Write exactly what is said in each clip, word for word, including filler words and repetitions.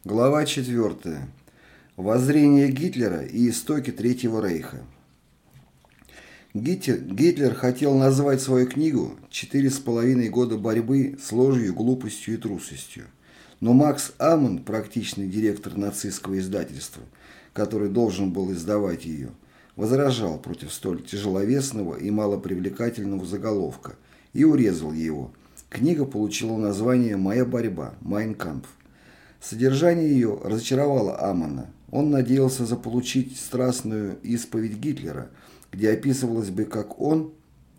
Глава четвертая. Воззрение Гитлера и истоки Третьего Рейха. Гитлер, Гитлер хотел назвать свою книгу «Четыре с половиной года борьбы с ложью, глупостью и трусостью». Но Макс Аммон, практичный директор нацистского издательства, который должен был издавать ее, возражал против столь тяжеловесного и малопривлекательного заголовка и урезал его. Книга получила название «Моя борьба» «Майн кампф». Содержание ее разочаровало Аммона. Он надеялся заполучить страстную исповедь Гитлера, где описывалось бы, как он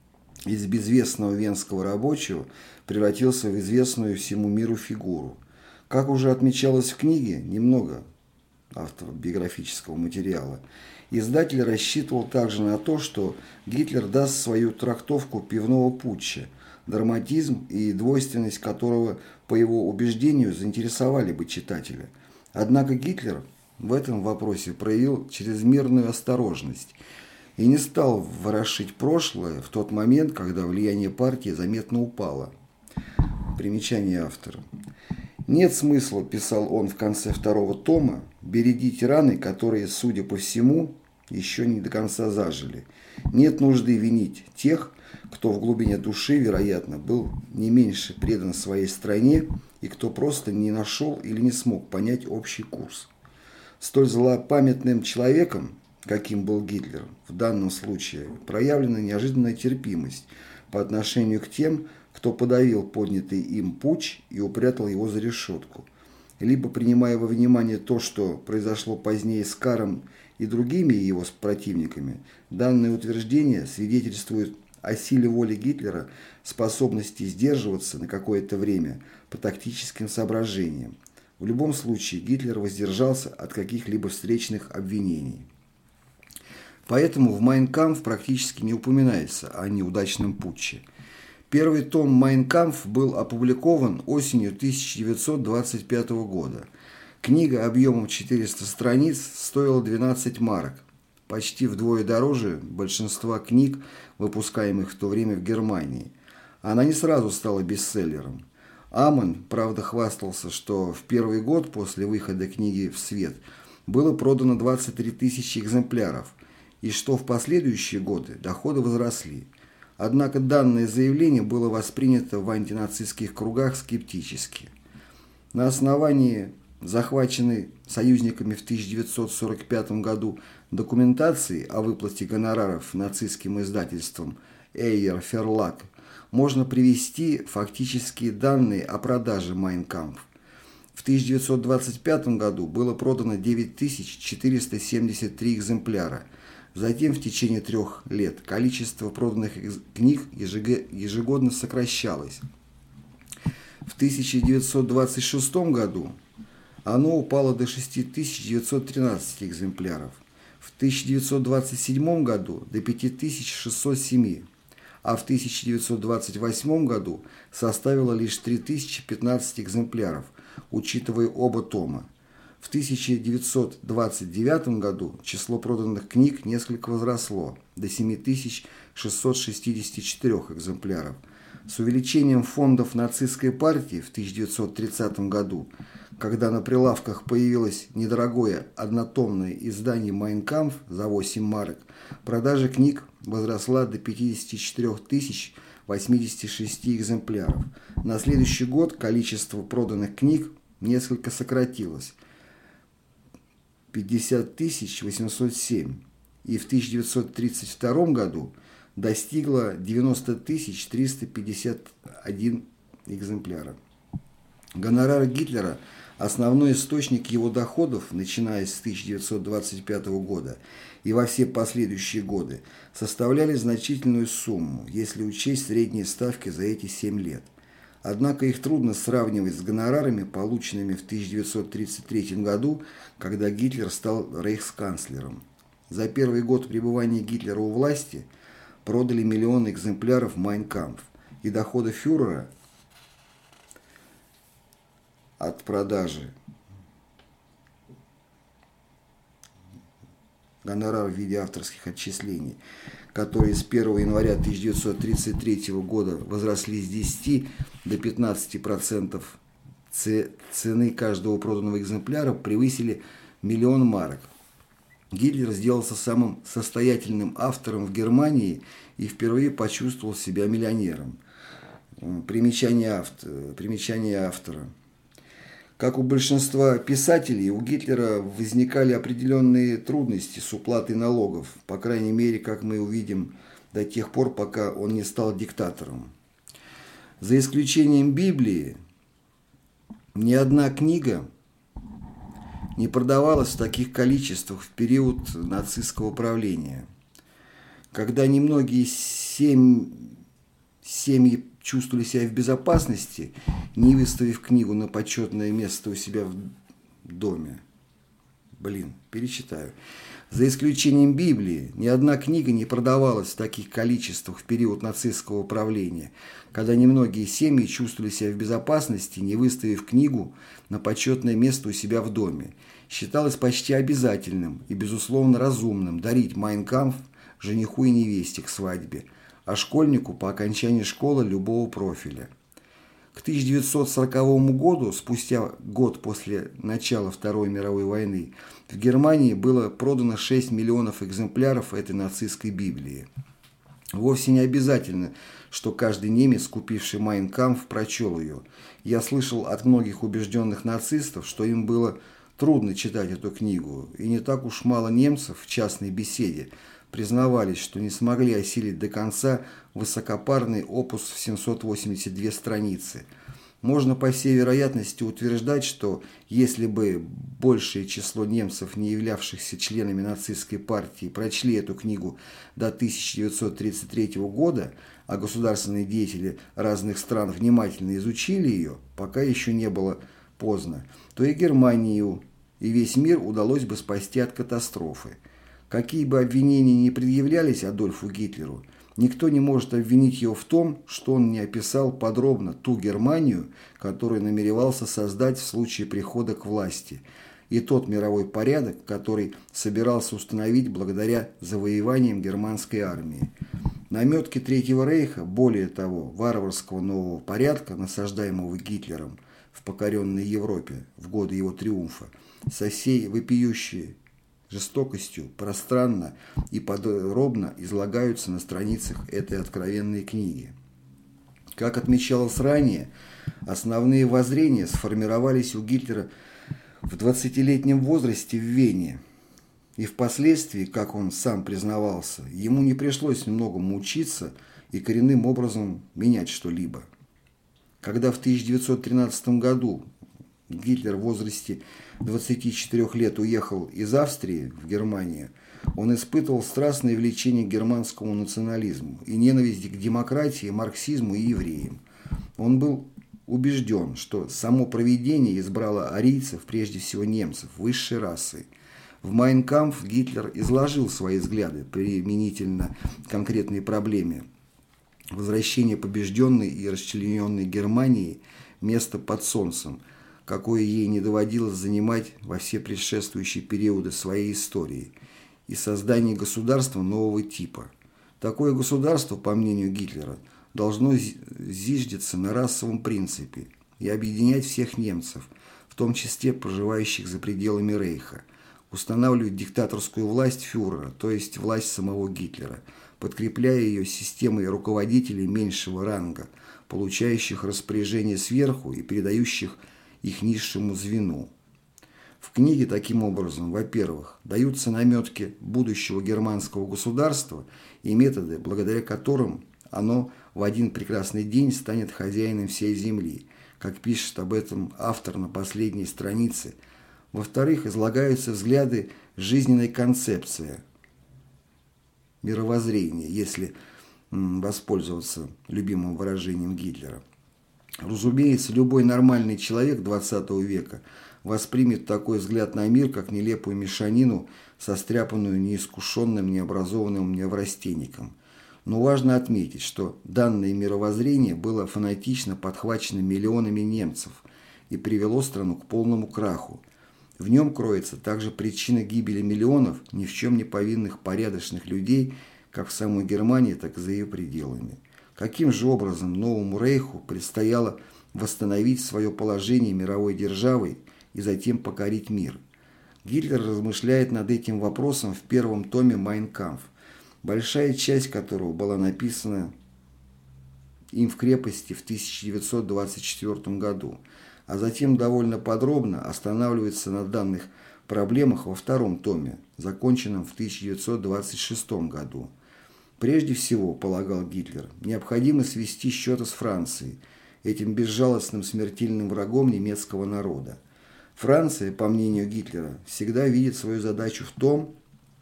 из безвестного венского рабочего превратился в известную всему миру фигуру. Как уже отмечалось в книге, немного автобиографического материала, издатель рассчитывал также на то, что Гитлер даст свою трактовку пивного путча, драматизм и двойственность которого, по его убеждению, заинтересовали бы читателя. Однако Гитлер в этом вопросе проявил чрезмерную осторожность и не стал ворошить прошлое в тот момент, когда влияние партии заметно упало. Примечание автора. «Нет смысла, — писал он в конце второго тома, — бередить раны, которые, судя по всему, еще не до конца зажили. Нет нужды винить тех, кто в глубине души, вероятно, был не меньше предан своей стране и кто просто не нашел или не смог понять общий курс. Столь злопамятным человеком, каким был Гитлер, в данном случае проявлена неожиданная терпимость по отношению к тем, кто подавил поднятый им путч и упрятал его за решетку. Либо, принимая во внимание то, что произошло позднее с Каром и другими его противниками, данное утверждение свидетельствует о силе воли Гитлера, способности сдерживаться на какое-то время по тактическим соображениям. В любом случае Гитлер воздержался от каких-либо встречных обвинений. Поэтому в «Майн кампф» практически не упоминается о неудачном путче. Первый том «Майн кампф» был опубликован осенью тысяча девятьсот двадцать пятого года. Книга объемом четыреста страниц стоила двенадцать марок, почти вдвое дороже большинства книг, выпускаемых в то время в Германии. Она не сразу стала бестселлером. Аммон, правда, хвастался, что в первый год после выхода книги в свет было продано двадцать три тысячи экземпляров, и что в последующие годы доходы возросли. Однако данное заявление было воспринято в антинацистских кругах скептически. На основании захваченной союзниками в тысяча девятьсот сорок пятом году документации о выплате гонораров нацистским издательством Эйер Verlag можно привести фактические данные о продаже «Майн кампф». В тысяча девятьсот двадцать пятом году было продано девять тысяч четыреста семьдесят три экземпляра. Затем в течение трех лет количество проданных книг ежегодно сокращалось. В тысяча девятьсот двадцать шестом году оно упало до шесть тысяч девятьсот тринадцать экземпляров, в тысяча девятьсот двадцать седьмом году до пять тысяч шестьсот семь, а в тысяча девятьсот двадцать восьмом году составило лишь три тысячи пятнадцать экземпляров, учитывая оба тома. В тысяча девятьсот двадцать девятом году число проданных книг несколько возросло до семь тысяч шестьсот шестьдесят четыре экземпляров. С увеличением фондов нацистской партии в тысяча девятьсот тридцатом году, когда на прилавках появилось недорогое однотомное издание «Майн кампф» за восемь марок, продажа книг возросла до пятьдесят четыре тысячи восемьдесят шесть экземпляров. На следующий год количество проданных книг несколько сократилось – пятьдесят тысяч восемьсот семь, и в тысяча девятьсот тридцать втором году достигла девяносто тысяч триста пятьдесят один экземпляра. Гонорар Гитлера, основной источник его доходов, начиная с тысяча девятьсот двадцать пятого года и во все последующие годы, составляли значительную сумму, если учесть средние ставки за эти семь лет. Однако их трудно сравнивать с гонорарами, полученными в тысяча девятьсот тридцать третьем году, когда Гитлер стал рейхсканцлером. За первый год пребывания Гитлера у власти продали миллион экземпляров «Майн кампф», и доходы фюрера от продажи гонорар в виде авторских отчислений, которые с первого января тысяча девятьсот тридцать третьего года возросли с десяти до пятнадцати процентов цены каждого проданного экземпляра превысили миллион марок. Гитлер сделался самым состоятельным автором в Германии и впервые почувствовал себя миллионером. Примечание, автора, примечание автора. Как у большинства писателей, у Гитлера возникали определенные трудности с уплатой налогов, по крайней мере, как мы увидим, до тех пор, пока он не стал диктатором. За исключением Библии, ни одна книга не продавалась в таких количествах в период нацистского правления. Когда немногие семь, семьи чувствовали себя в безопасности, не выставив книгу на почетное место у себя в доме. Блин, перечитаю. За исключением Библии, ни одна книга не продавалась в таких количествах в период нацистского правления, когда немногие семьи чувствовали себя в безопасности, не выставив книгу на почетное место у себя в доме. Считалось почти обязательным и, безусловно, разумным дарить «Майн кампф» жениху и невесте к свадьбе, а школьнику по окончании школы любого профиля. К тысяча девятьсот сороковому году, спустя год после начала Второй мировой войны, в Германии было продано шесть миллионов экземпляров этой нацистской Библии. Вовсе не обязательно, что каждый немец, купивший «Майн кампф», прочел ее. Я слышал от многих убежденных нацистов, что им было трудно читать эту книгу, и не так уж мало немцев в частной беседе признавались, что не смогли осилить до конца высокопарный опус в семьсот восемьдесят две страницы. Можно по всей вероятности утверждать, что если бы большее число немцев, не являвшихся членами нацистской партии, прочли эту книгу до тысяча девятьсот тридцать третьего года, а государственные деятели разных стран внимательно изучили ее, пока еще не было поздно, то и Германию, и весь мир удалось бы спасти от катастрофы. Какие бы обвинения ни предъявлялись Адольфу Гитлеру, никто не может обвинить его в том, что он не описал подробно ту Германию, которую намеревался создать в случае прихода к власти, и тот мировой порядок, который собирался установить благодаря завоеваниям германской армии. Наметки Третьего рейха, более того, варварского нового порядка, насаждаемого Гитлером в покоренной Европе в годы его триумфа, со всей вопиющей жестокостью пространно и подробно излагаются на страницах этой откровенной книги. Как отмечалось ранее, основные воззрения сформировались у Гитлера в двадцатилетнем возрасте в Вене, и впоследствии, как он сам признавался, ему не пришлось многому учиться и коренным образом менять что-либо. Когда в тысяча девятьсот тринадцатом году Гитлер в возрасте двадцати четырёх лет уехал из Австрии в Германию, он испытывал страстное влечение к германскому национализму и ненависть к демократии, марксизму и евреям. Он был убежден, что само провидение избрало арийцев, прежде всего немцев, высшей расой. В «Майн кампф» Гитлер изложил свои взгляды применительно конкретной проблеме возвращения побежденной и расчлененной Германии место под солнцем, какое ей не доводилось занимать во все предшествующие периоды своей истории, и создание государства нового типа. Такое государство, по мнению Гитлера, должно зиждиться на расовом принципе и объединять всех немцев, в том числе проживающих за пределами Рейха, устанавливать диктаторскую власть фюрера, то есть власть самого Гитлера, подкрепляя ее системой руководителей меньшего ранга, получающих распоряжения сверху и передающих их низшему звену. В книге таким образом, во-первых, даются наметки будущего германского государства и методы, благодаря которым оно в один прекрасный день станет хозяином всей земли, как пишет об этом автор на последней странице. Во-вторых, излагаются взгляды жизненной концепции, мировоззрения, если м, воспользоваться любимым выражением Гитлера. Разумеется, любой нормальный человек двадцатого века воспримет такой взгляд на мир, как нелепую мешанину, состряпанную неискушенным, необразованным неврастенником. Но важно отметить, что данное мировоззрение было фанатично подхвачено миллионами немцев и привело страну к полному краху. В нем кроется также причина гибели миллионов ни в чем не повинных порядочных людей, как в самой Германии, так и за ее пределами. Каким же образом новому рейху предстояло восстановить свое положение мировой державой и затем покорить мир. Гитлер размышляет над этим вопросом в первом томе «Майн кампф», большая часть которого была написана им в крепости в тысяча девятьсот двадцать четвёртом году, а затем довольно подробно останавливается на данных проблемах во втором томе, законченном в тысяча девятьсот двадцать шестом году. Прежде всего, полагал Гитлер, необходимо свести счеты с Францией, этим безжалостным смертельным врагом немецкого народа. Франция, по мнению Гитлера, всегда видит свою задачу в том,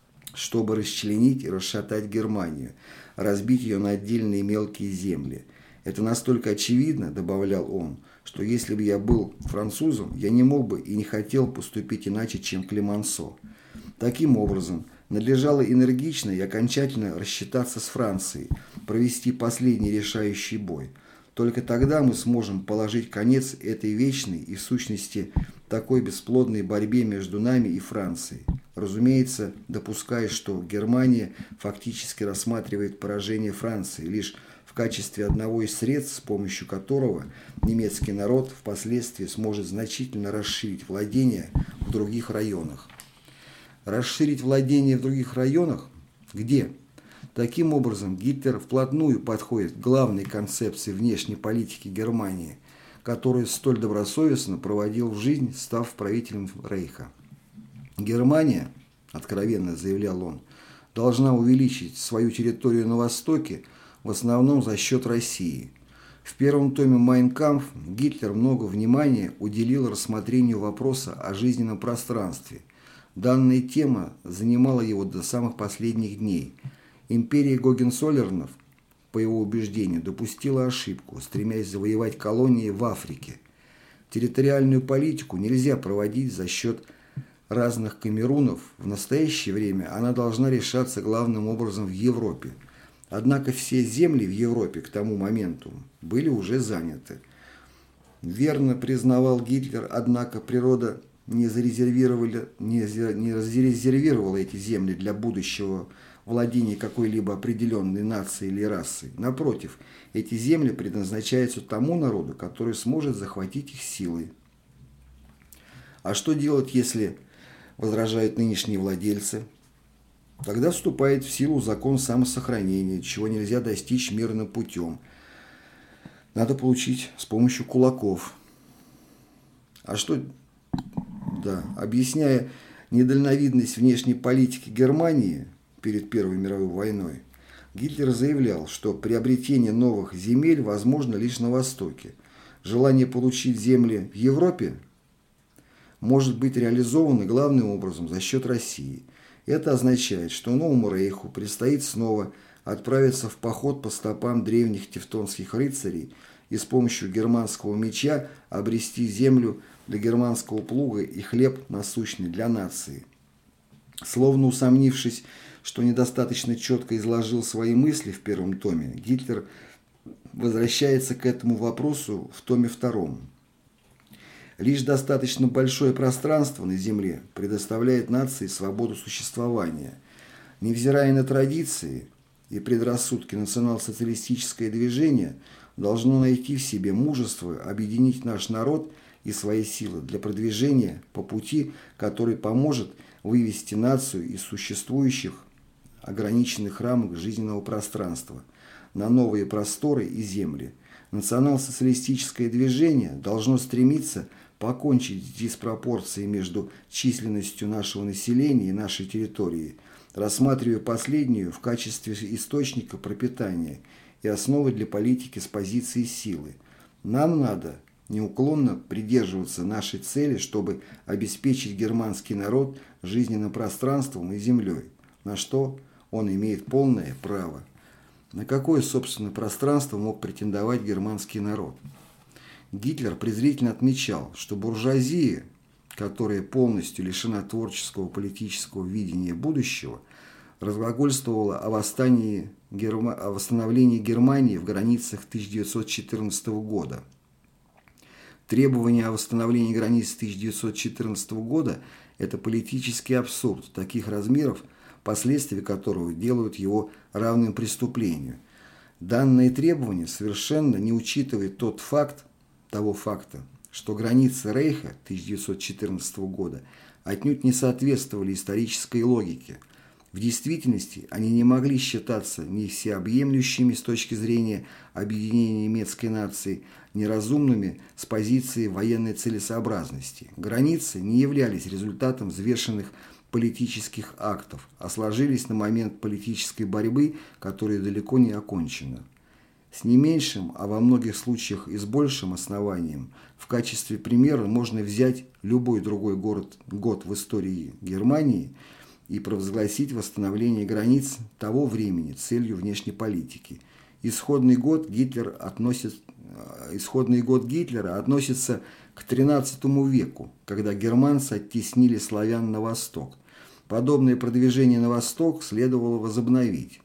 чтобы расчленить и расшатать Германию, разбить ее на отдельные мелкие земли. Это настолько очевидно, добавлял он, что если бы я был французом, я не мог бы и не хотел поступить иначе, чем Клемансо. Таким образом, надлежало энергично и окончательно рассчитаться с Францией, провести последний решающий бой. Только тогда мы сможем положить конец этой вечной и в сущности такой бесплодной борьбе между нами и Францией. Разумеется, допуская, что Германия фактически рассматривает поражение Франции лишь в качестве одного из средств, с помощью которого немецкий народ впоследствии сможет значительно расширить владения в других районах. Расширить владения в других районах? Где? Таким образом, Гитлер вплотную подходит к главной концепции внешней политики Германии, которую столь добросовестно проводил в жизнь, став правителем Рейха. Германия, откровенно заявлял он, должна увеличить свою территорию на Востоке, в основном за счет России. В первом томе «Майн кампф» Гитлер много внимания уделил рассмотрению вопроса о жизненном пространстве. Данная тема занимала его до самых последних дней. Империя Гогенцоллернов, по его убеждению, допустила ошибку, стремясь завоевать колонии в Африке. Территориальную политику нельзя проводить за счет разных камерунов. В настоящее время она должна решаться главным образом в Европе. Однако все земли в Европе к тому моменту были уже заняты. Верно признавал Гитлер, однако природа не зарезервировала, не, не зарезервировала эти земли для будущего владения какой-либо определенной нацией или расой. Напротив, эти земли предназначаются тому народу, который сможет захватить их силой. А что делать, если возражают нынешние владельцы? Тогда вступает в силу закон самосохранения, чего нельзя достичь мирным путем. Надо получить с помощью кулаков. А что... Да, объясняя недальновидность внешней политики Германии перед Первой мировой войной, Гитлер заявлял, что приобретение новых земель возможно лишь на Востоке. Желание получить земли в Европе может быть реализовано главным образом за счет России. Это означает, что новому рейху предстоит снова отправиться в поход по стопам древних тевтонских рыцарей и с помощью германского меча обрести землю для германского плуга и хлеб насущный для нации. Словно усомнившись, что недостаточно четко изложил свои мысли в первом томе, Гитлер возвращается к этому вопросу в томе втором. Лишь достаточно большое пространство на Земле предоставляет нации свободу существования. Невзирая на традиции и предрассудки, национал-социалистическое движение должно найти в себе мужество объединить наш народ и свои силы для продвижения по пути, который поможет вывести нацию из существующих ограниченных рамок жизненного пространства на новые просторы и земли. Национал-социалистическое движение должно стремиться покончить с диспропорцией между численностью нашего населения и нашей территории, рассматривая последнюю в качестве источника пропитания и основы для политики с позиции силы. Нам надо неуклонно придерживаться нашей цели, чтобы обеспечить германский народ жизненным пространством и землей, на что он имеет полное право. На какое, собственно, пространство мог претендовать германский народ? Гитлер презрительно отмечал, что буржуазия, которая полностью лишена творческого политического видения будущего, разглагольствовала о восстании, о восстановлении Германии в границах тысяча девятьсот четырнадцатого года. Требование о восстановлении границ тысяча девятьсот четырнадцатого года – это политический абсурд таких размеров, последствия которого делают его равным преступлению. Данное требование совершенно не учитывает тот факт, того факта, что границы Рейха тысяча девятьсот четырнадцатого года отнюдь не соответствовали исторической логике. В действительности они не могли считаться ни всеобъемлющими с точки зрения объединения немецкой нации, ни разумными с позиции военной целесообразности. Границы не являлись результатом взвешенных политических актов, а сложились на момент политической борьбы, которая далеко не окончена. С не меньшим, а во многих случаях и с большим основанием, в качестве примера можно взять любой другой город, год в истории Германии и провозгласить восстановление границ того времени целью внешней политики. Исходный год, Гитлер относит, исходный год Гитлера относится к тринадцатому веку, когда германцы оттеснили славян на восток. Подобное продвижение на восток следовало возобновить.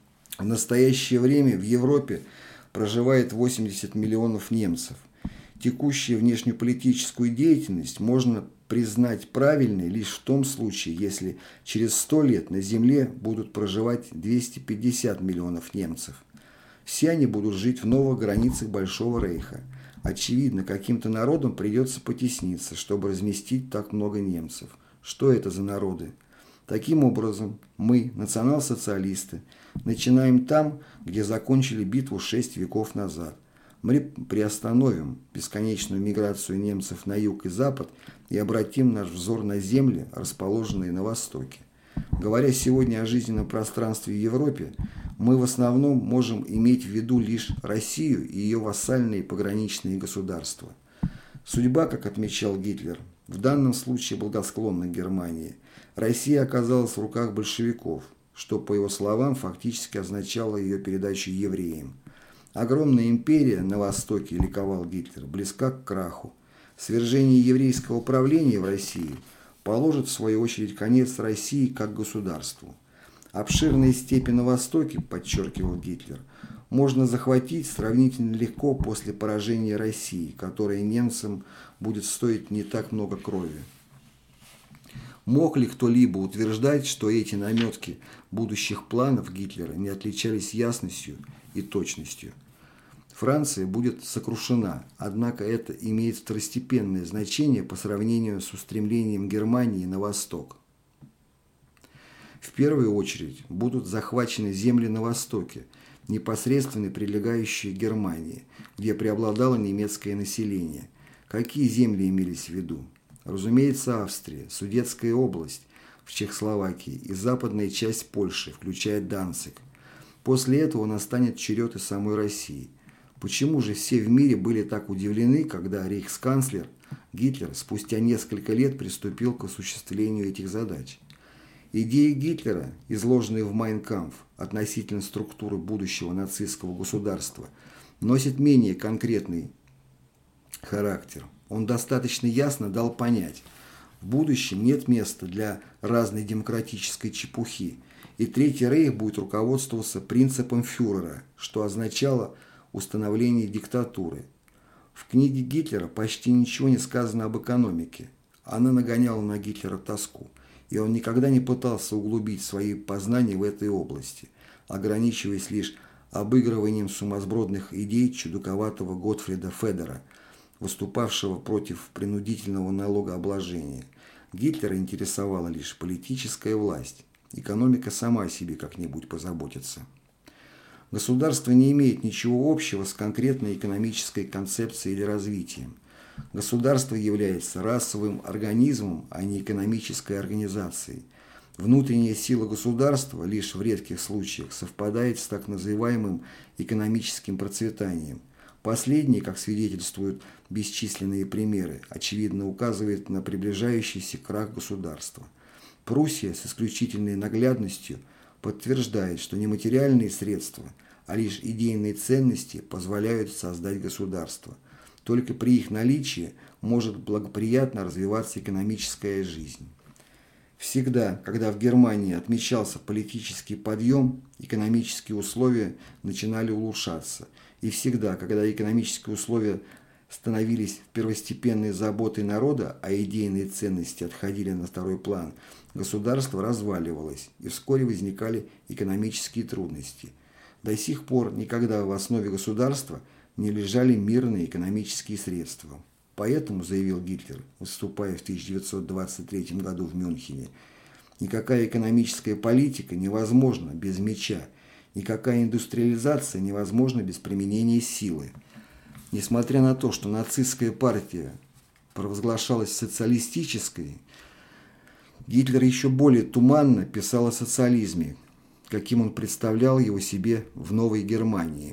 В настоящее время в Европе проживает восемьдесят миллионов немцев. Текущую внешнеполитическую деятельность можно признать правильной лишь в том случае, если через сто лет на Земле будут проживать двести пятьдесят миллионов немцев. Все они будут жить в новых границах Большого Рейха. Очевидно, каким-то народам придется потесниться, чтобы разместить так много немцев. Что это за народы? Таким образом, мы, национал-социалисты, начинаем там, где закончили битву шесть веков назад. Мы приостановим бесконечную миграцию немцев на юг и запад и обратим наш взор на земли, расположенные на востоке. Говоря сегодня о жизненном пространстве в Европе, мы в основном можем иметь в виду лишь Россию и ее вассальные пограничные государства. Судьба, как отмечал Гитлер, в данном случае благосклонна Германии. Россия оказалась в руках большевиков, что, по его словам, фактически означало ее передачу евреям. Огромная империя на Востоке, ликовал Гитлер, близка к краху. Свержение еврейского правления в России положит, в свою очередь, конец России как государству. Обширные степи на Востоке, подчеркивал Гитлер, можно захватить сравнительно легко после поражения России, которое немцам будет стоить не так много крови. Мог ли кто-либо утверждать, что эти наметки будущих планов Гитлера не отличались ясностью и точностью? Франция будет сокрушена, однако это имеет второстепенное значение по сравнению с устремлением Германии на восток. В первую очередь будут захвачены земли на востоке, непосредственно прилегающие к Германии, где преобладало немецкое население. Какие земли имелись в виду? Разумеется, Австрия, Судетская область в Чехословакии и западная часть Польши, включая Данциг. После этого настанет черед и самой России. Почему же все в мире были так удивлены, когда рейхсканцлер Гитлер спустя несколько лет приступил к осуществлению этих задач? Идеи Гитлера, изложенные в «Майн кампф» относительно структуры будущего нацистского государства, носят менее конкретный характер. Он достаточно ясно дал понять, в будущем нет места для разной демократической чепухи, и Третий Рейх будет руководствоваться принципом фюрера, что означало установление диктатуры. В книге Гитлера почти ничего не сказано об экономике. Она нагоняла на Гитлера тоску, и он никогда не пытался углубить свои познания в этой области, ограничиваясь лишь обыгрыванием сумасбродных идей чудаковатого Готфрида Федера, выступавшего против принудительного налогообложения. Гитлера интересовала лишь политическая власть. Экономика сама о себе как-нибудь позаботится. Государство не имеет ничего общего с конкретной экономической концепцией или развитием. Государство является расовым организмом, а не экономической организацией. Внутренняя сила государства лишь в редких случаях совпадает с так называемым экономическим процветанием. Последнее, как свидетельствуют бесчисленные примеры, очевидно указывает на приближающийся крах государства. Пруссия с исключительной наглядностью подтверждает, что не материальные средства, а лишь идейные ценности позволяют создать государство. Только при их наличии может благоприятно развиваться экономическая жизнь. Всегда, когда в Германии отмечался политический подъем, экономические условия начинали улучшаться. И всегда, когда экономические условия становились первостепенной заботой народа, а идейные ценности отходили на второй план, государство разваливалось, и вскоре возникали экономические трудности. До сих пор никогда в основе государства не лежали мирные экономические средства. Поэтому, заявил Гитлер, выступая в тысяча девятьсот двадцать третьем году в Мюнхене, никакая экономическая политика невозможна без меча, никакая индустриализация невозможна без применения силы. Несмотря на то, что нацистская партия провозглашалась социалистической, Гитлер еще более туманно писал о социализме, каким он представлял его себе в Новой Германии.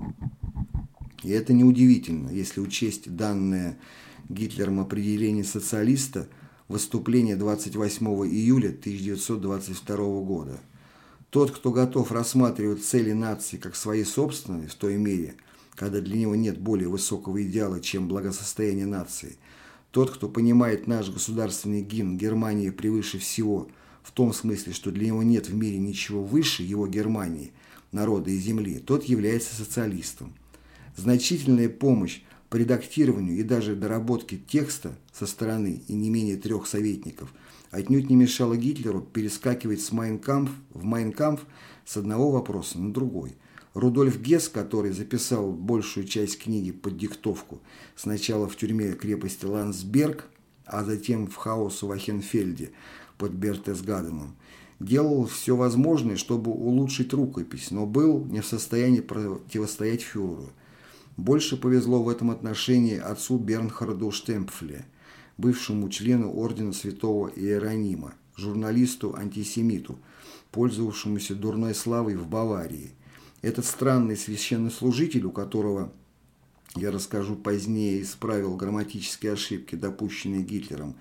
И это неудивительно, если учесть данное Гитлером определение социалиста в выступлении двадцать восьмого июля тысяча девятьсот двадцать второго года. Тот, кто готов рассматривать цели нации как свои собственные в той мере, когда для него нет более высокого идеала, чем благосостояние нации, тот, кто понимает наш государственный гимн «Германия превыше всего» в том смысле, что для него нет в мире ничего выше его Германии, народа и земли, тот является социалистом. Значительная помощь по редактированию и даже доработке текста со стороны и не менее трех советников отнюдь не мешала Гитлеру перескакивать с «Майн кампф» в «Майн кампф» с одного вопроса на другой. Рудольф Гесс, который записал большую часть книги под диктовку сначала в тюрьме крепости Ландсберг, а затем в хаос в Ахенфельде под Бертесгаденом, делал все возможное, чтобы улучшить рукопись, но был не в состоянии противостоять фюреру. Больше повезло в этом отношении отцу Бернхарду Штемпфле, бывшему члену ордена святого Иеронима, журналисту-антисемиту, пользовавшемуся дурной славой в Баварии. Этот странный священнослужитель, у которого, я расскажу позднее, исправил грамматические ошибки, допущенные Гитлером,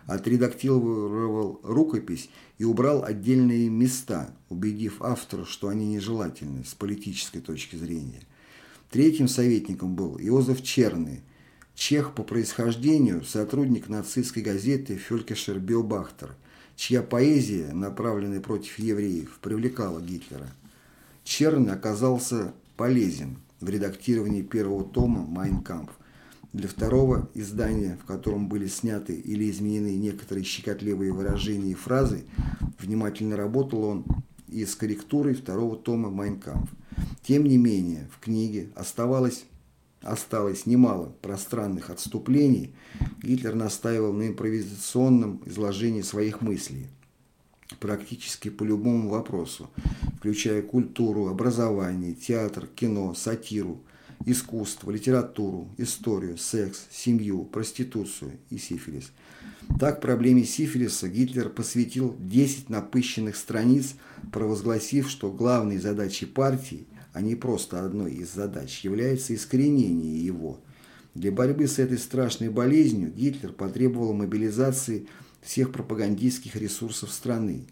отредактировал рукопись и убрал отдельные места, убедив автора, что они нежелательны с политической точки зрения. Третьим советником был Иозеф Черный, чех по происхождению, сотрудник нацистской газеты «Фелькешер Биобахтер», чья поэзия, направленная против евреев, привлекала Гитлера. Черный оказался полезен в редактировании первого тома «Майн кампф». Для второго издания, в котором были сняты или изменены некоторые щекотливые выражения и фразы, внимательно работал он и с корректурой второго тома «Майн кампф». Тем не менее, в книге оставалось, осталось немало пространных отступлений. Гитлер настаивал на импровизационном изложении своих мыслей практически по любому вопросу, включая культуру, образование, театр, кино, сатиру, искусство, литературу, историю, секс, семью, проституцию и сифилис. Так проблеме сифилиса Гитлер посвятил десять напыщенных страниц, провозгласив, что главной задачей партии, а не просто одной из задач, является искоренение его. Для борьбы с этой страшной болезнью Гитлер потребовал мобилизации всех пропагандистских ресурсов страны.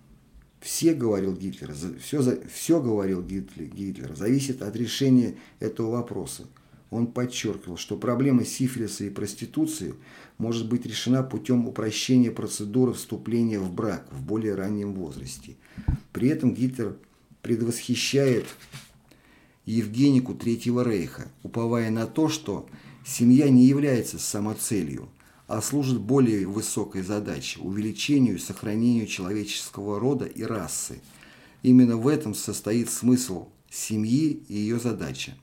Все, говорил Гитлер, все, все, говорил Гитлер, Гитлер, зависит от решения этого вопроса. Он подчеркивал, что проблема сифилиса и проституции может быть решена путем упрощения процедуры вступления в брак в более раннем возрасте. При этом Гитлер предвосхищает Евгенику Третьего Рейха, уповая на то, что семья не является самоцелью, а служит более высокой задачей – увеличению и сохранению человеческого рода и расы. Именно в этом состоит смысл семьи и ее задача.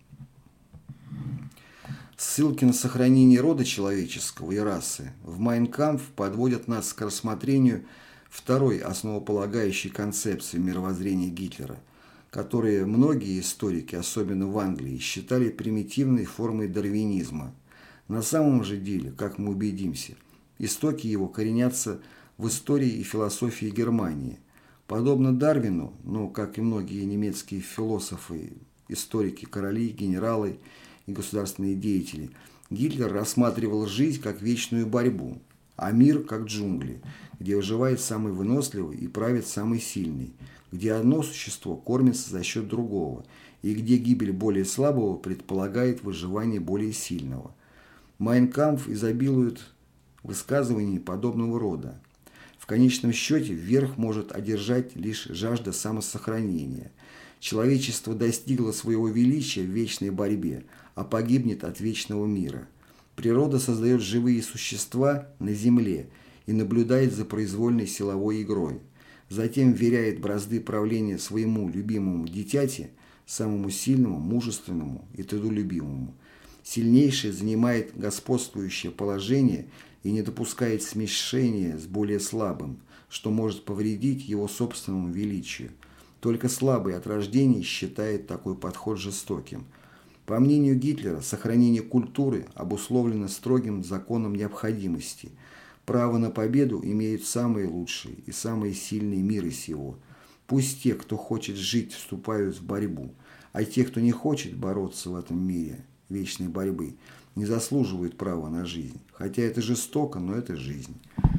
Ссылки на сохранение рода человеческого и расы в «Майн кампф» подводят нас к рассмотрению второй основополагающей концепции мировоззрения Гитлера, которые многие историки, особенно в Англии, считали примитивной формой дарвинизма. На самом же деле, как мы убедимся, истоки его коренятся в истории и философии Германии. Подобно Дарвину, но, как и многие немецкие философы, историки, короли, генералы и государственные деятели, Гитлер рассматривал жизнь как вечную борьбу, а мир как джунгли, где выживает самый выносливый и правит самый сильный, где одно существо кормится за счет другого и где гибель более слабого предполагает выживание более сильного. «Майн кампф» изобилует высказываниями подобного рода. В конечном счете верх может одержать лишь жажда самосохранения. Человечество достигло своего величия в вечной борьбе, а погибнет от вечного мира. Природа создает живые существа на земле и наблюдает за произвольной силовой игрой. Затем вверяет бразды правления своему любимому дитяти, самому сильному, мужественному и трудолюбивому. Сильнейший занимает господствующее положение и не допускает смешения с более слабым, что может повредить его собственному величию. Только слабый от рождения считает такой подход жестоким. По мнению Гитлера, сохранение культуры обусловлено строгим законом необходимости. Право на победу имеют самые лучшие и самые сильные мира сего. Пусть те, кто хочет жить, вступают в борьбу, а те, кто не хочет бороться в этом мире вечной борьбы, не заслуживают права на жизнь. Хотя это жестоко, но это жизнь.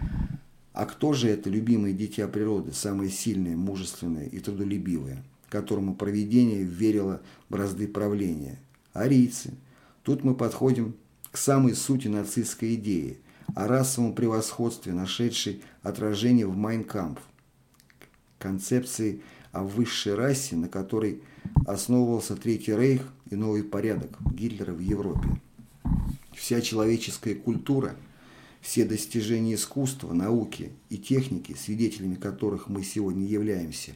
А кто же это любимое дитя природы, самое сильное, мужественное и трудолюбивое, которому провидение верило бразды правления? Арийцы. Тут мы подходим к самой сути нацистской идеи, о расовом превосходстве, нашедшей отражение в «Майн кампф», концепции о высшей расе, на которой основывался Третий рейх и новый порядок Гитлера в Европе. Вся человеческая культура, все достижения искусства, науки и техники, свидетелями которых мы сегодня являемся,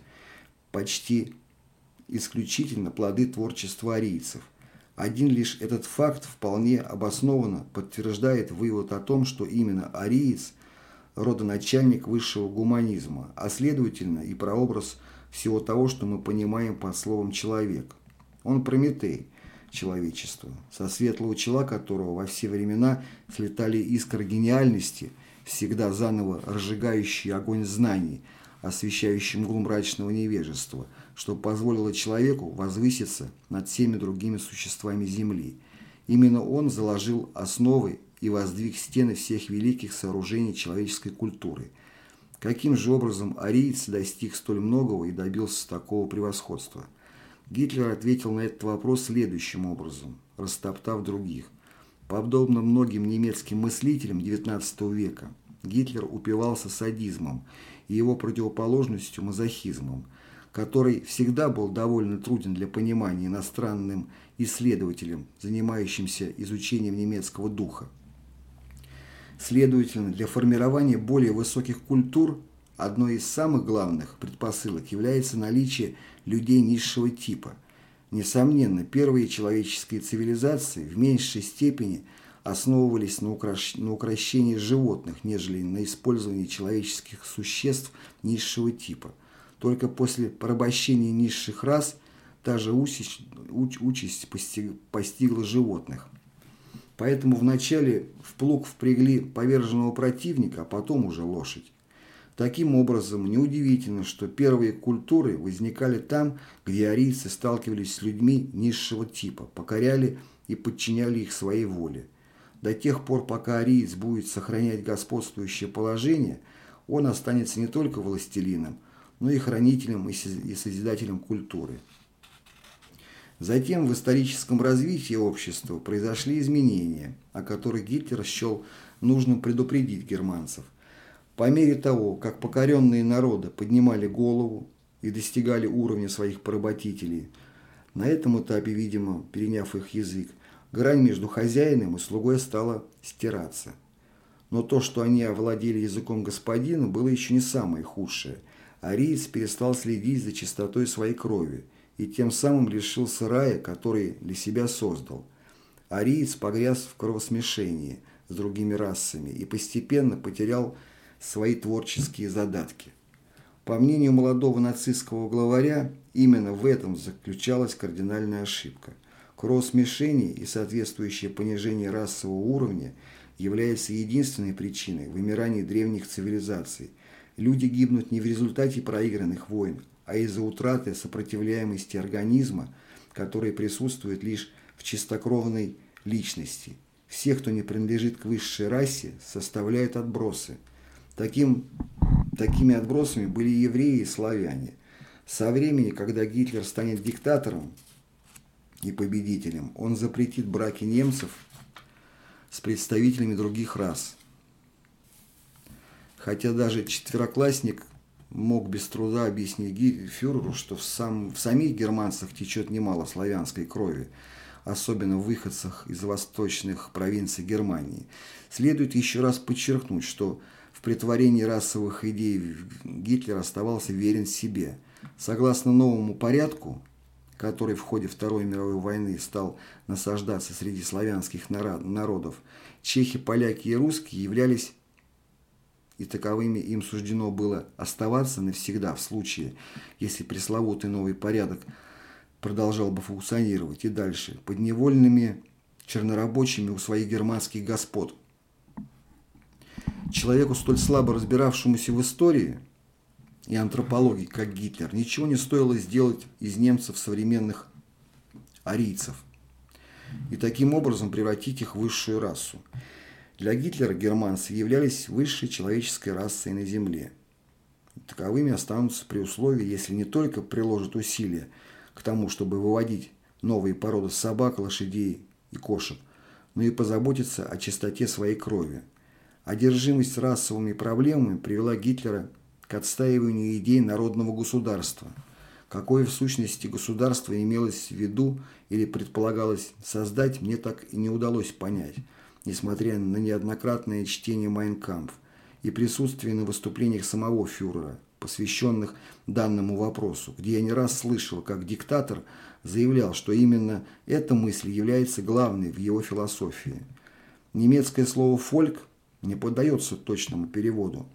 почти исключительно плоды творчества арийцев. Один лишь этот факт вполне обоснованно подтверждает вывод о том, что именно ариец – родоначальник высшего гуманизма, а следовательно и прообраз всего того, что мы понимаем под словом «человек». Он Прометей человечества, со светлого чела которого во все времена слетали искры гениальности, всегда заново разжигающий огонь знаний, освещающий мглу мрачного невежества, что позволило человеку возвыситься над всеми другими существами Земли. Именно он заложил основы и воздвиг стены всех великих сооружений человеческой культуры. Каким же образом ариец достиг столь многого и добился такого превосходства? Гитлер ответил на этот вопрос следующим образом, растоптав других. Подобно многим немецким мыслителям девятнадцатого века, Гитлер упивался садизмом и его противоположностью мазохизмом, который всегда был довольно труден для понимания иностранным исследователям, занимающимся изучением немецкого духа. Следовательно, для формирования более высоких культур одной из самых главных предпосылок является наличие людей низшего типа. Несомненно, первые человеческие цивилизации в меньшей степени основывались на, украш... на укрощении животных, нежели на использовании человеческих существ низшего типа. Только после порабощения низших рас та же участь, участь постиг... постигла животных. Поэтому вначале в плуг впрягли поверженного противника, а потом уже лошадь. Таким образом, неудивительно, что первые культуры возникали там, где арийцы сталкивались с людьми низшего типа, покоряли и подчиняли их своей воле. До тех пор, пока ариец будет сохранять господствующее положение, он останется не только властелином, но и хранителем и созидателем культуры. Затем в историческом развитии общества произошли изменения, о которых Гитлер счел нужным предупредить германцев. По мере того, как покоренные народы поднимали голову и достигали уровня своих поработителей, на этом этапе, видимо, переняв их язык, грань между хозяином и слугой стала стираться. Но то, что они овладели языком господина, было еще не самое худшее. Ариец перестал следить за чистотой своей крови и тем самым лишился рая, который для себя создал. Ариец погряз в кровосмешении с другими расами и постепенно потерял свои творческие задатки. По мнению молодого нацистского главаря, именно в этом заключалась кардинальная ошибка. Кровосмешение и соответствующее понижение расового уровня является единственной причиной вымирания древних цивилизаций. Люди гибнут не в результате проигранных войн, а из-за утраты сопротивляемости организма, которая присутствует лишь в чистокровной личности. Все, кто не принадлежит к высшей расе, составляют отбросы. Таким, такими отбросами были евреи и славяне. Со времени, когда Гитлер станет диктатором и победителем, он запретит браки немцев с представителями других рас. Хотя даже четвероклассник мог без труда объяснить фюреру, что в, сам, в самих германцах течет немало славянской крови, особенно в выходцах из восточных провинций Германии. Следует еще раз подчеркнуть, что в претворении расовых идей Гитлер оставался верен себе. Согласно новому порядку, который в ходе Второй мировой войны стал насаждаться среди славянских народов, чехи, поляки и русские являлись, и таковыми им суждено было оставаться навсегда в случае, если пресловутый новый порядок продолжал бы функционировать и дальше, подневольными чернорабочими у своих германских господ. Человеку, столь слабо разбиравшемуся в истории и антропологии, как Гитлер, ничего не стоило сделать из немцев современных арийцев и таким образом превратить их в высшую расу. Для Гитлера германцы являлись высшей человеческой расой на Земле. Таковыми останутся при условии, если не только приложат усилия к тому, чтобы выводить новые породы собак, лошадей и кошек, но и позаботиться о чистоте своей крови. Одержимость расовыми проблемами привела Гитлера к отстаиванию идей народного государства. Какое в сущности государство имелось в виду или предполагалось создать, мне так и не удалось понять, несмотря на неоднократное чтение «Майн кампф» и присутствие на выступлениях самого фюрера, посвященных данному вопросу, где я не раз слышал, как диктатор заявлял, что именно эта мысль является главной в его философии. Немецкое слово «фольк» не поддается точному переводу.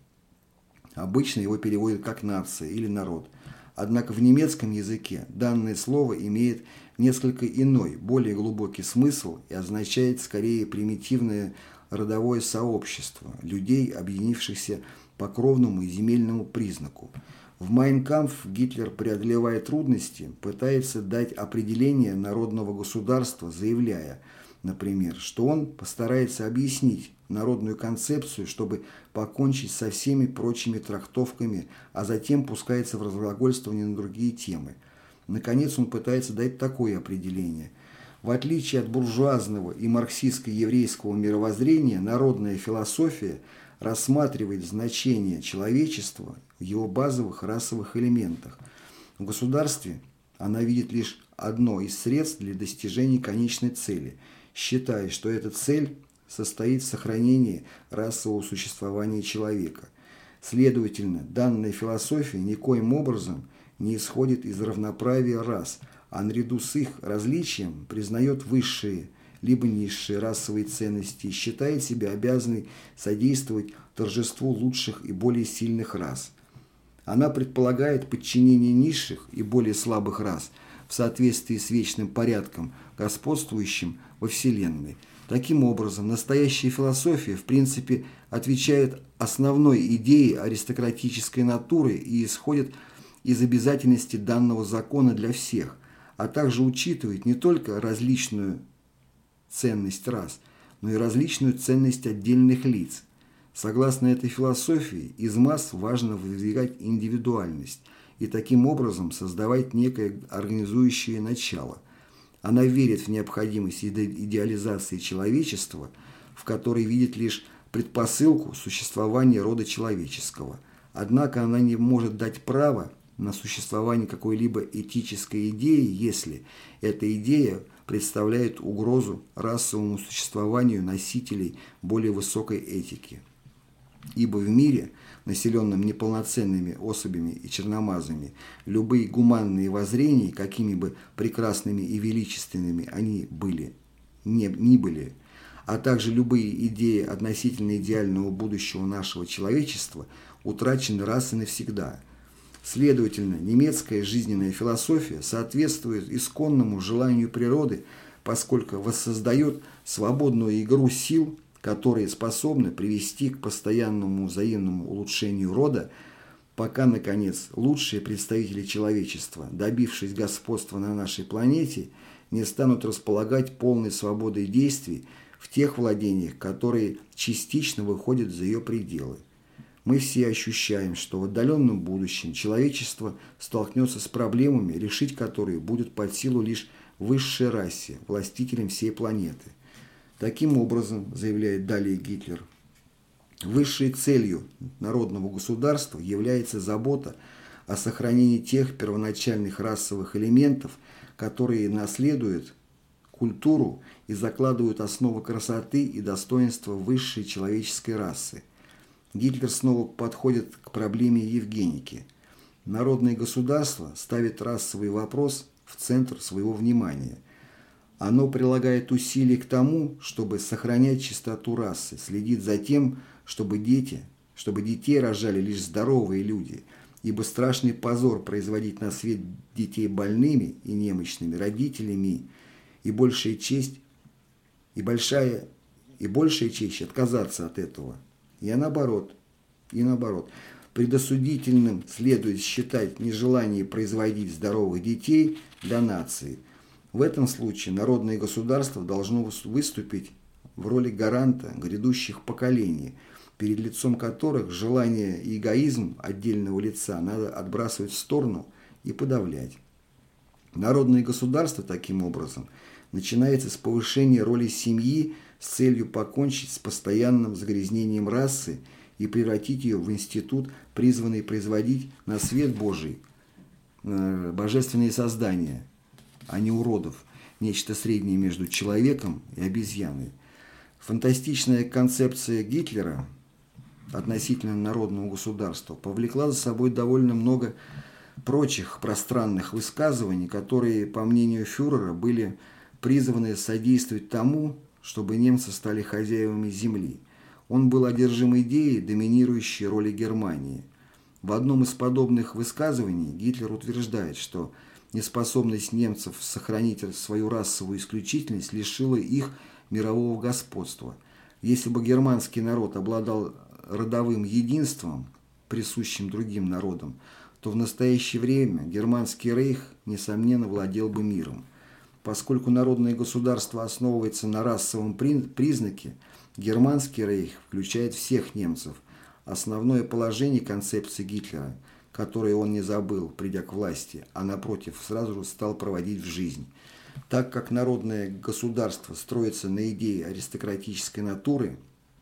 Обычно его переводят как «нация» или «народ». Однако в немецком языке данное слово имеет несколько иной, более глубокий смысл и означает скорее примитивное родовое сообщество людей, объединившихся по кровному и земельному признаку. В «Майн кампф» Гитлер, преодолевая трудности, пытается дать определение народного государства, заявляя, например, что он постарается объяснить народную концепцию, чтобы покончить со всеми прочими трактовками, а затем пускается в разглагольствование на другие темы. Наконец, он пытается дать такое определение. В отличие от буржуазного и марксистско-еврейского мировоззрения, народная философия рассматривает значение человечества в его базовых расовых элементах. В государстве она видит лишь одно из средств для достижения конечной цели, считая, что эта цель состоит в сохранении расового существования человека. Следовательно, данная философия никоим образом не исходит из равноправия рас, а наряду с их различием признает высшие либо низшие расовые ценности и считает себя обязанной содействовать торжеству лучших и более сильных рас. Она предполагает подчинение низших и более слабых рас в соответствии с вечным порядком, господствующим во Вселенной. Таким образом, настоящая философия, в принципе, отвечает основной идее аристократической натуры и исходит из обязательности данного закона для всех, а также учитывает не только различную ценность рас, но и различную ценность отдельных лиц. Согласно этой философии, из масс важно выдвигать индивидуальность и таким образом создавать некое организующее начало. Она верит в необходимость идеализации человечества, в которой видит лишь предпосылку существования рода человеческого. Однако она не может дать право на существование какой-либо этической идеи, если эта идея представляет угрозу расовому существованию носителей более высокой этики. Ибо в мире, населенном неполноценными особями и черномазами, любые гуманные воззрения, какими бы прекрасными и величественными они были, не, не были, а также любые идеи относительно идеального будущего нашего человечества, утрачены раз и навсегда. Следовательно, немецкая жизненная философия соответствует исконному желанию природы, поскольку воссоздает свободную игру сил, которые способны привести к постоянному взаимному улучшению рода, пока, наконец, лучшие представители человечества, добившись господства на нашей планете, не станут располагать полной свободой действий в тех владениях, которые частично выходят за ее пределы. Мы все ощущаем, что в отдаленном будущем человечество столкнется с проблемами, решить которые будет под силу лишь высшей расе, властителям всей планеты. Таким образом, заявляет далее Гитлер, высшей целью народного государства является забота о сохранении тех первоначальных расовых элементов, которые наследуют культуру и закладывают основу красоты и достоинства высшей человеческой расы. Гитлер снова подходит к проблеме Евгеники. Народное государство ставит расовый вопрос в центр своего внимания. Оно прилагает усилия к тому, чтобы сохранять чистоту расы, следит за тем, чтобы дети, чтобы детей рожали лишь здоровые люди, ибо страшный позор производить на свет детей больными и немощными родителями, и большая честь, и большая, и большая честь отказаться от этого. И наоборот, и наоборот. Предосудительным следует считать нежелание производить здоровых детей для нации. В этом случае народное государство должно выступить в роли гаранта грядущих поколений, перед лицом которых желание и эгоизм отдельного лица надо отбрасывать в сторону и подавлять. Народное государство, таким образом, начинается с повышения роли семьи с целью покончить с постоянным загрязнением расы и превратить ее в институт, призванный производить на свет Божий э, божественные создания, а не уродов, нечто среднее между человеком и обезьяной. Фантастичная концепция Гитлера относительно народного государства повлекла за собой довольно много прочих пространных высказываний, которые, по мнению фюрера, были призваны содействовать тому, чтобы немцы стали хозяевами земли. Он был одержим идеей доминирующей роли Германии. В одном из подобных высказываний Гитлер утверждает, что неспособность немцев сохранить свою расовую исключительность лишила их мирового господства. Если бы германский народ обладал родовым единством, присущим другим народам, то в настоящее время германский рейх, несомненно, владел бы миром. Поскольку народное государство основывается на расовом признаке, германский рейх включает всех немцев. Основное положение концепции Гитлера, которое он не забыл, придя к власти, а напротив сразу же стал проводить в жизнь. Так как народное государство строится на идее аристократической натуры,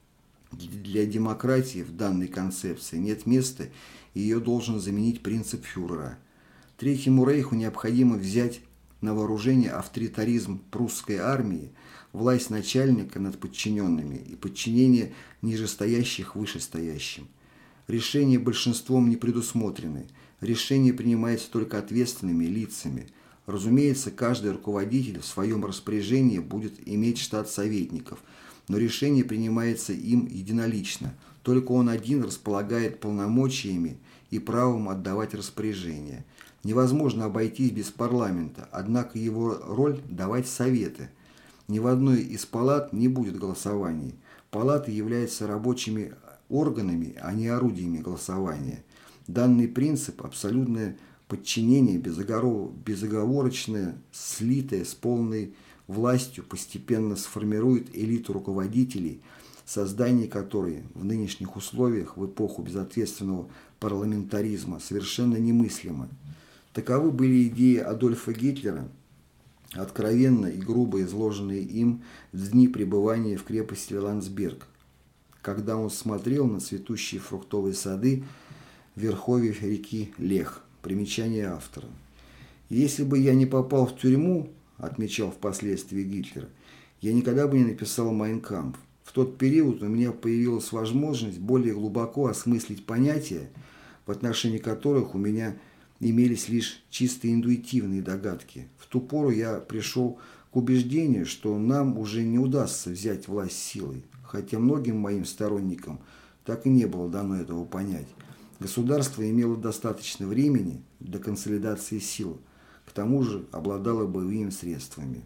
для демократии в данной концепции нет места, и ее должен заменить принцип фюрера. Третьему рейху необходимо взять на вооружение авторитаризм прусской армии, власть начальника над подчиненными и подчинение нижестоящих вышестоящим. Решения большинством не предусмотрены, решения принимаются только ответственными лицами. Разумеется, каждый руководитель в своем распоряжении будет иметь штат советников, но решение принимается им единолично, только он один располагает полномочиями и правом отдавать распоряжения. Невозможно обойтись без парламента, однако его роль – давать советы. Ни в одной из палат не будет голосований. Палаты являются рабочими органами, а не орудиями голосования. Данный принцип – абсолютное подчинение, безоговорочное, слитое с полной властью, постепенно сформирует элиту руководителей, создание которой в нынешних условиях, в эпоху безответственного парламентаризма, совершенно немыслимо. Таковы были идеи Адольфа Гитлера, откровенно и грубо изложенные им в дни пребывания в крепости Ландсберг, когда он смотрел на цветущие фруктовые сады в верховье реки Лех. Примечание автора. «Если бы я не попал в тюрьму, — отмечал впоследствии Гитлер, — я никогда бы не написал «Майн кампф». В тот период у меня появилась возможность более глубоко осмыслить понятия, в отношении которых у меня имелись лишь чисто интуитивные догадки. В ту пору я пришел к убеждению, что нам уже не удастся взять власть силой, хотя многим моим сторонникам так и не было дано этого понять. Государство имело достаточно времени для консолидации сил, к тому же обладало боевыми средствами.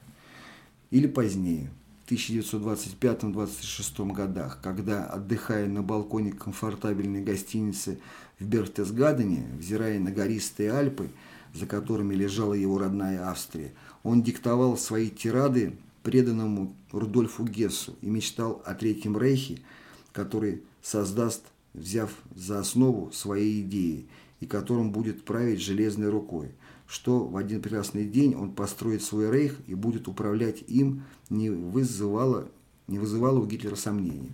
Или позднее, в тысяча девятьсот двадцать пятом — двадцать шестом годах, когда, отдыхая на балконе комфортабельной гостиницы в Бертесгадене, взирая на гористые Альпы, за которыми лежала его родная Австрия, он диктовал свои тирады преданному Рудольфу Гессу и мечтал о Третьем Рейхе, который создаст, взяв за основу свои идеи, и которым будет править железной рукой, что в один прекрасный день он построит свой рейх и будет управлять им, не вызывало, не вызывало у Гитлера сомнений.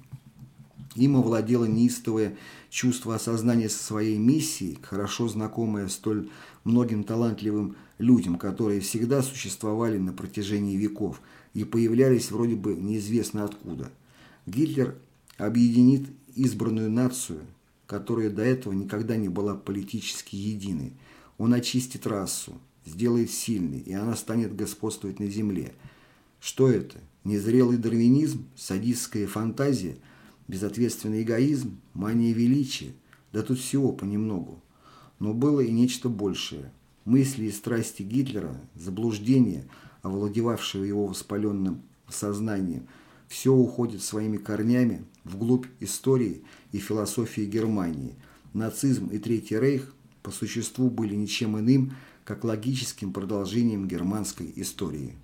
Им овладело неистовое чувство осознания своей миссии, хорошо знакомое столь многим талантливым людям, которые всегда существовали на протяжении веков и появлялись вроде бы неизвестно откуда. Гитлер объединит избранную нацию, которая до этого никогда не была политически единой. Он очистит расу, сделает сильной, и она станет господствовать на земле. Что это? Незрелый дарвинизм, садистская фантазия, безответственный эгоизм, мания величия? Да тут всего понемногу. Но было и нечто большее. Мысли и страсти Гитлера, заблуждения, овладевавшего его воспаленным сознанием, все уходит своими корнями вглубь истории и философии Германии. Нацизм и Третий Рейх по существу были ничем иным, как логическим продолжением германской истории.